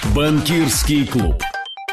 Банкирский клуб.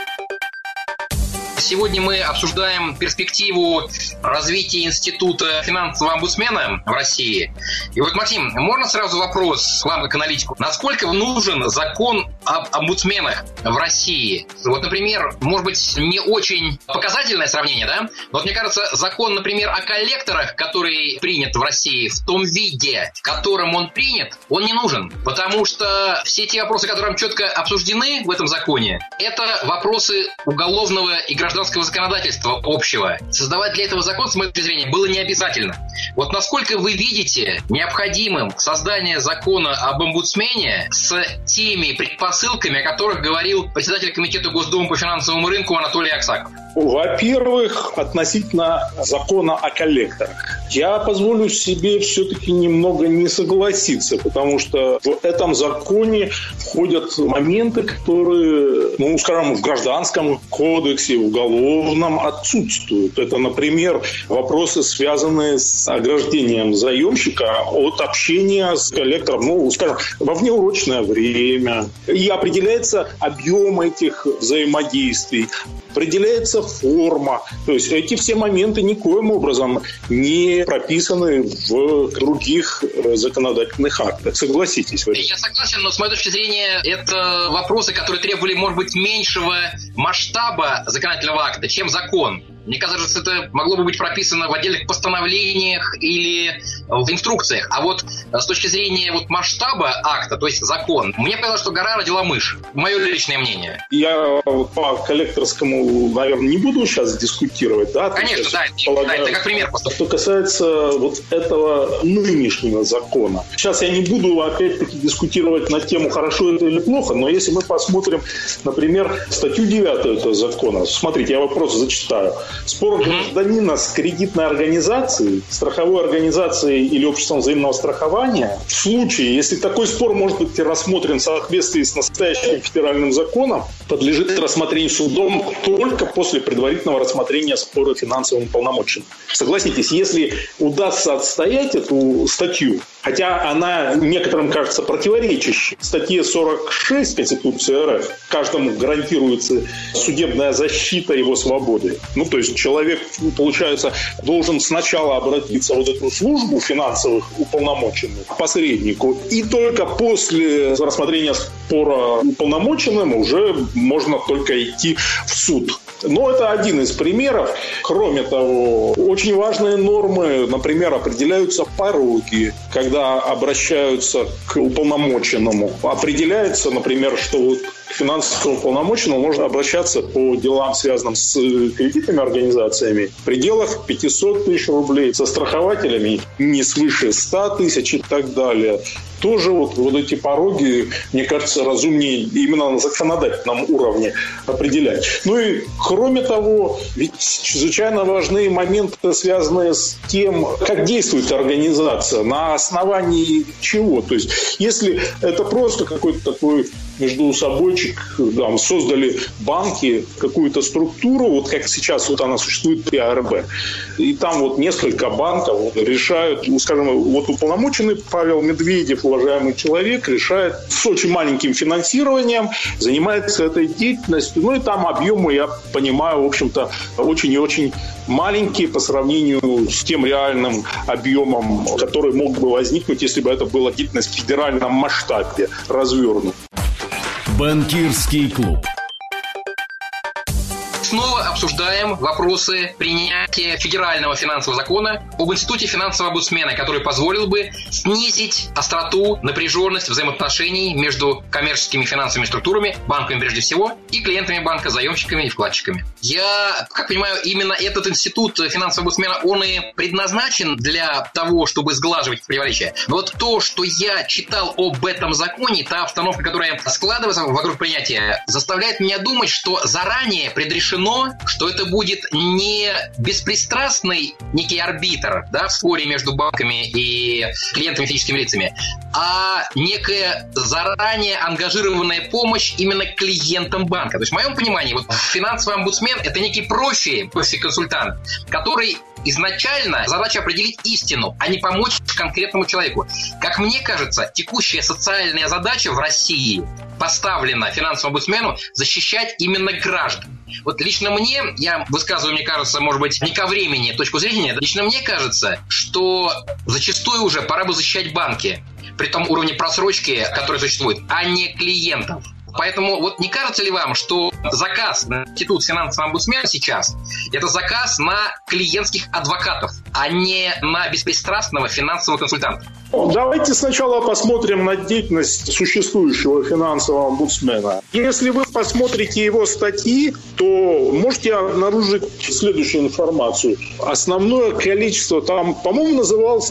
Сегодня мы обсуждаем перспективу развития института финансового омбудсмена в России. И вот, Максим, можно сразу вопрос вам как аналитику? Насколько нужен закон об омбудсменах в России? Вот, например, может быть, не очень показательное сравнение, да? Вот мне кажется, закон, например, о коллекторах, который принят в России, в том виде, в котором он принят, он не нужен. Потому что все те вопросы, которые четко обсуждены в этом законе, это вопросы уголовного и гражданского законодательства общего. Создавать для этого закон, с моей точки зрения, было не обязательно. Вот насколько вы видите необходимым создание закона об омбудсмене с теми предпосылками, о которых говорил председатель комитета Госдумы по финансовому рынку Анатолий Аксаков? Во-первых, относительно закона о коллекторах. Я позволю себе все-таки немного не согласиться, потому что в этом законе входят моменты, которые, скажем, в Гражданском кодексе, в Уголовном отсутствуют. Это, например, вопросы, связанные с ограждением заемщика от общения с коллектором, скажем, во внеурочное время. И определяется объем этих взаимодействий, определяется форма. То есть эти все моменты никоим образом не прописаны в других законодательных актах. Согласитесь вы? Я согласен, но с моей точки зрения это вопросы, которые требовали, может быть, меньшего масштаба законодательного акта, чем закон. Мне кажется, это могло бы быть прописано в отдельных постановлениях или в инструкциях. А вот с точки зрения масштаба акта, то есть закон, мне показалось, что гора родила мышь. Мое личное мнение. Я по коллекторскому, наверное, не буду сейчас дискутировать. Да? Конечно, да, это как пример. Что касается этого нынешнего закона. Сейчас я не буду, опять-таки, дискутировать на тему, хорошо это или плохо, но если мы посмотрим, например, статью 9 этого закона. Смотрите, я вопрос зачитаю. Спор гражданина с кредитной организацией, страховой организацией или обществом взаимного страхования в случае, если такой спор может быть рассмотрен в соответствии с настоящим федеральным законом, подлежит рассмотрению судом только после предварительного рассмотрения спора финансовым уполномоченным. Согласитесь, если удастся отстоять эту статью, хотя она некоторым кажется противоречащей, в статье 46 Конституции РФ каждому гарантируется судебная защита его свободы. То есть человек, получается, должен сначала обратиться в эту службу финансовых уполномоченных к посреднику, и только после рассмотрения спора уполномоченным уже можно только идти в суд. Но это один из примеров. Кроме того, очень важные нормы, например, определяются пороги, когда обращаются к уполномоченному. Определяется, например, что к финансовому уполномоченному можно обращаться по делам, связанным с кредитными организациями, в пределах 500 тысяч рублей, со страхователями не свыше 100 тысяч и так далее. Тоже вот эти пороги, мне кажется, разумнее именно на законодательном уровне определять. И кроме того, ведь чрезвычайно важны моменты, связанные с тем, как действует организация, на основании чего. То есть, если это просто какой-то такой междусобойчик, создали банки, какую-то структуру, как сейчас она существует при АРБ, и там несколько банков решают, скажем, уполномоченный Павел Медведев, уважаемый человек, решает с очень маленьким финансированием, занимается этой деятельностью, и там объемы, я понимаю, в общем-то, очень и очень маленькие по сравнению с тем реальным объемом, который мог бы возникнуть, если бы это была деятельность в федеральном масштабе развернута. Банкирский клуб. Снова обсуждаем вопросы принятия федерального финансового закона об институте финансового омбудсмена, который позволил бы снизить остроту, напряженность взаимоотношений между коммерческими финансовыми структурами, банками прежде всего, и клиентами банка, заемщиками и вкладчиками. Я, как понимаю, именно этот институт финансового омбудсмена, он и предназначен для того, чтобы сглаживать противоречия. Но то, что я читал об этом законе, та обстановка, которая складывается вокруг принятия, заставляет меня думать, что заранее предрешено, что это будет не беспристрастный некий арбитр, в споре между банками и клиентами, физическими лицами, а некая заранее ангажированная помощь именно клиентам банка. То есть в моем понимании финансовый омбудсмен — это некий профи-консультант, который изначально задача определить истину, а не помочь конкретному человеку. Как мне кажется, текущая социальная задача в России поставлена финансовому омбудсмену защищать именно граждан. Вот лично мне, я высказываю, мне кажется, может быть, не ко времени точку зрения, лично мне кажется, что зачастую уже пора бы защищать банки при том уровне просрочки, который существует, а не клиентов. Поэтому вот не кажется ли вам, что заказ на институт финансового омбудсмена сейчас – это заказ на клиентских адвокатов, а не на беспристрастного финансового консультанта? Давайте сначала посмотрим на деятельность существующего финансового омбудсмена. Если вы посмотрите его статьи, то можете обнаружить следующую информацию. Основное количество, там, по-моему, называлось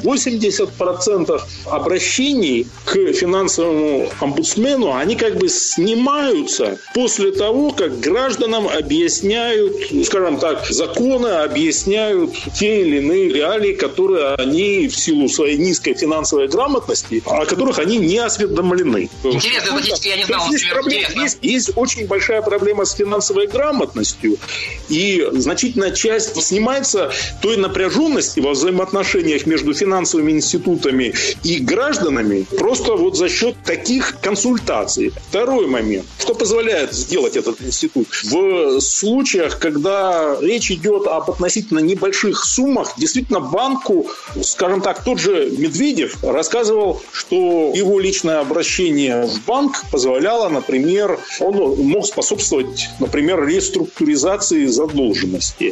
80% обращений к финансовому омбудсмену, они как бы снимаются после того, как гражданам объясняют, скажем так, законы, объясняют те или иные реалии, которые они в силу своей низкой финансовой грамотности, о которых они не осведомлены. Интересно, я не знал, есть очень большая проблема с финансовой грамотностью, и значительная часть снимается той напряженности во взаимоотношениях между финансовыми институтами и гражданами просто вот за счет таких консультаций. Второй момент. Что позволяет сделать этот институт? В случаях, когда речь идет об относительно небольших суммах, действительно банку, скажем так, тот же Медведев рассказывал, что его личное обращение в банк позволяло, например, он мог способствовать, например, реструктуризации задолженности.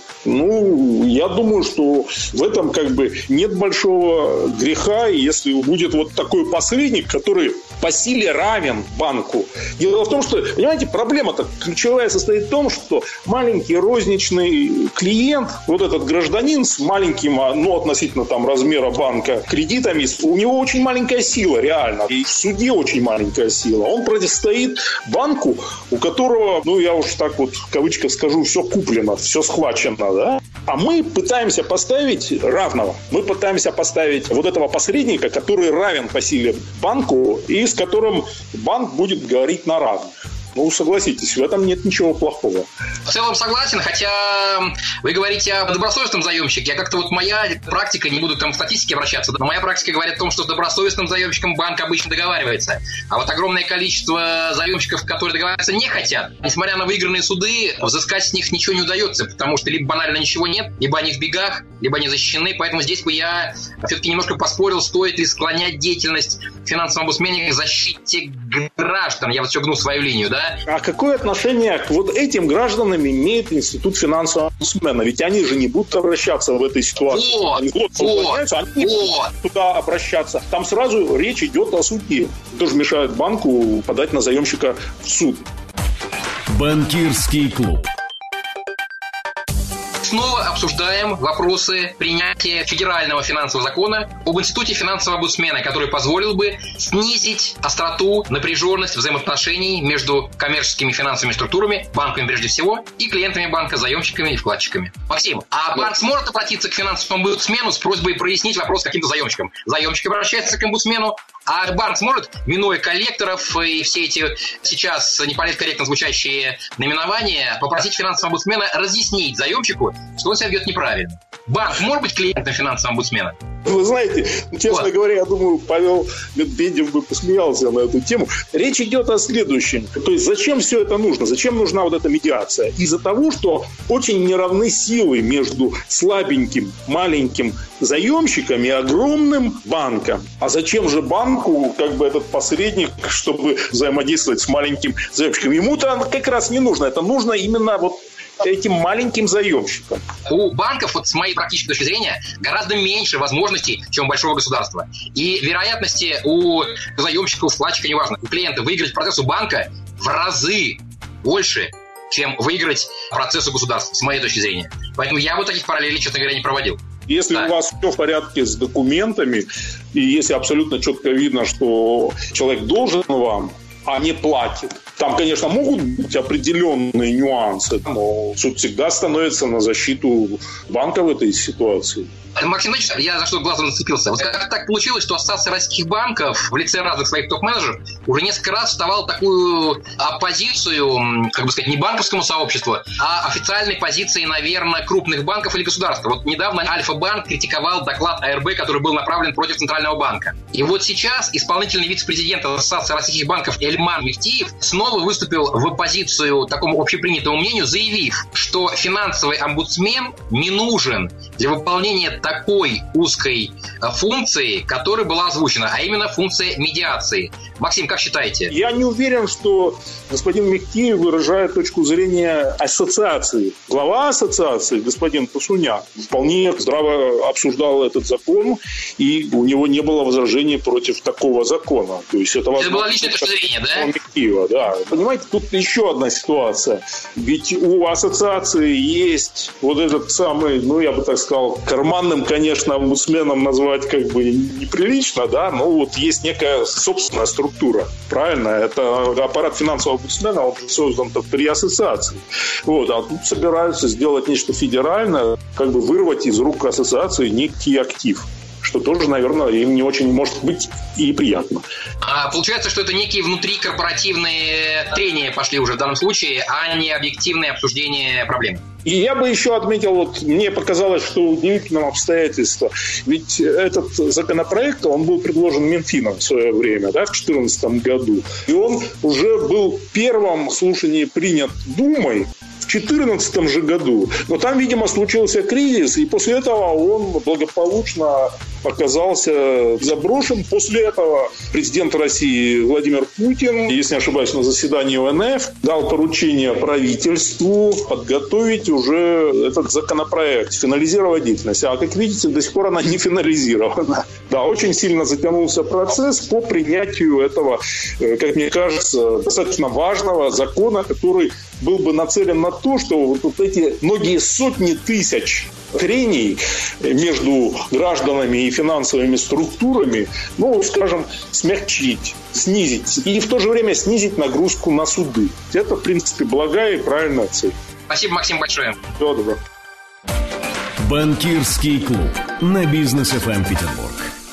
Я думаю, что в этом как бы нет большого греха, если будет вот такой посредник, который по силе равен банку. Дело в том, что, понимаете, проблема-то ключевая состоит в том, что маленький розничный клиент, вот этот гражданин с маленьким, относительно там размера банка, кредитами, у него очень маленькая сила, реально. И в суде очень маленькая сила. Он противостоит банку, у которого, я уж так вот в кавычках скажу, все куплено, все схвачено, да? А мы пытаемся поставить равного. Мы пытаемся поставить вот этого посредника, который равен по силе банку и с которым банк будет говорить на равных. Согласитесь, в этом нет ничего плохого. В целом согласен, хотя вы говорите о добросовестном заемщике. Моя практика, не буду там в статистике обращаться, но моя практика говорит о том, что с добросовестным заемщиком банк обычно договаривается. А вот огромное количество заемщиков, которые договариваться не хотят, несмотря на выигранные суды, взыскать с них ничего не удается, потому что либо банально ничего нет, либо они в бегах, либо они защищены. Поэтому здесь бы я все-таки немножко поспорил, стоит ли склонять деятельность финансового омбудсмена к защите граждан. Я все гну свою линию, да? А какое отношение к вот этим гражданам имеет институт финансового омбудсмена? Ведь они же не будут обращаться в этой ситуации. Они не будут туда обращаться. Там сразу речь идет о суде. Тоже мешает банку подать на заемщика в суд. Банкирский клуб. Снова обсуждаем вопросы принятия федерального финансового закона об институте финансового омбудсмена, который позволил бы снизить остроту, напряженность взаимоотношений между коммерческими финансовыми структурами, банками прежде всего, и клиентами банка, заемщиками и вкладчиками. Максим, а банк сможет обратиться к финансовому омбудсмену с просьбой прояснить вопрос каким-то заемщикам? Заемщик обращается к омбудсмену, а банк сможет, минуя коллекторов и все эти сейчас неполиткорректно звучащие наименования, попросить финансового омбудсмена разъяснить заемщику, что он себя ведет неправильно. Банк может быть клиентом финансового омбудсмена? Вы знаете, честно говоря, я думаю, Павел Медведев бы посмеялся на эту тему. Речь идет о следующем. То есть, зачем все это нужно? Зачем нужна вот эта медиация? Из-за того, что очень неравны силы между слабеньким, маленьким заемщиком и огромным банком. А зачем же банку, этот посредник, чтобы взаимодействовать с маленьким заемщиком? Ему-то как раз не нужно. Это нужно именно этим маленьким заемщикам. У банков, с моей практической точки зрения, гораздо меньше возможностей, чем у большого государства. И вероятности у заемщика, у вкладчика, неважно, у клиента выиграть процесс у банка в разы больше, чем выиграть процесс у государства, с моей точки зрения. Поэтому я таких параллелей, честно говоря, не проводил. Если у вас все в порядке с документами, и если абсолютно четко видно, что человек должен вам, а не платит. Там, конечно, могут быть определенные нюансы, но суд всегда становится на защиту банка в этой ситуации. Максим Ильич, я за что глазом зацепился. Вот как так получилось, что Ассоциация российских банков в лице разных своих топ-менеджеров уже несколько раз вставала в такую оппозицию, как бы сказать, не банковскому сообществу, а официальной позиции, наверное, крупных банков или государства. Вот недавно Альфа-банк критиковал доклад АРБ, который был направлен против Центрального банка. И вот сейчас исполнительный вице-президент Ассоциации российских банков Эльмар Мехтиев снова выступил в оппозицию такому общепринятому мнению, заявив, что финансовый омбудсмен не нужен для выполнения такой узкой функции, которая была озвучена, а именно функция медиации. Максим, как считаете? Я не уверен, что господин Мехтиев выражает точку зрения ассоциации. Глава ассоциации, господин Пасуняк, вполне здраво обсуждал этот закон, и у него не было возражений против такого закона. То есть это была личная точка зрения, да? Мехтиева, да. Понимаете, тут еще одна ситуация. Ведь у ассоциации есть вот этот самый, я бы так сказал, карманным, конечно, омбудсменом назвать как бы неприлично, да, но вот есть некая собственная структура, правильно? Это аппарат финансового омбудсмена, он создан при ассоциации. Вот, а тут собираются сделать нечто федеральное, как бы вырвать из рук ассоциации некий актив, что тоже, наверное, им не очень может быть и приятно. Получается, что это некие внутрикорпоративные трения пошли уже в данном случае, а не объективное обсуждение проблем. И я бы еще отметил, мне показалось, что удивительным обстоятельство. Ведь этот законопроект, он был предложен Минфином в свое время, да, в 2014 году. И он уже был в первом слушании принят Думой в 2014 же году. Но там, видимо, случился кризис, и после этого он благополучно оказался заброшен. После этого президент России Владимир Путин, если не ошибаюсь, на заседании ОНФ дал поручение правительству подготовить уже этот законопроект, финализировать деятельность. А, как видите, до сих пор она не финализирована. Да, очень сильно затянулся процесс по принятию этого, как мне кажется, достаточно важного закона, который был бы нацелен на то, что вот эти многие сотни тысяч трений между гражданами и финансовыми структурами, скажем, смягчить, снизить и в то же время снизить нагрузку на суды. Это, в принципе, благая и правильная цель. Спасибо, Максим, большое. Всего доброго. Банкирский клуб на Бизнес ФМ Петербург.